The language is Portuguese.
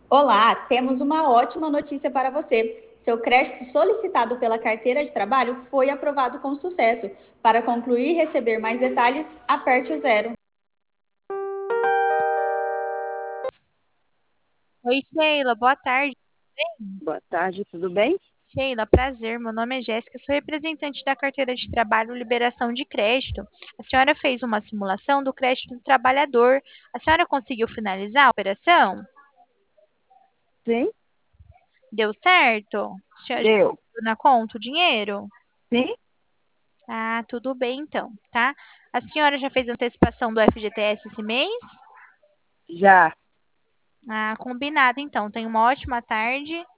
Olá, temos uma ótima notícia para você. Seu crédito solicitado pela carteira de trabalho foi aprovado com sucesso. Para concluir e receber mais detalhes, aperte o zero. Oi, Sheila, boa tarde. Boa tarde, tudo bem? Sheila, prazer. Meu nome é Jéssica, sou representante da carteira de trabalho Liberação de Crédito. A senhora fez uma simulação do crédito do trabalhador. A senhora conseguiu finalizar a operação? Sim, Deu certo? A senhora já deu. viu na conta o dinheiro? Sim, Ah, tudo bem então, tá? A senhora já fez antecipação do FGTS esse mês? já. Ah, combinado então. Tenha uma ótima tarde.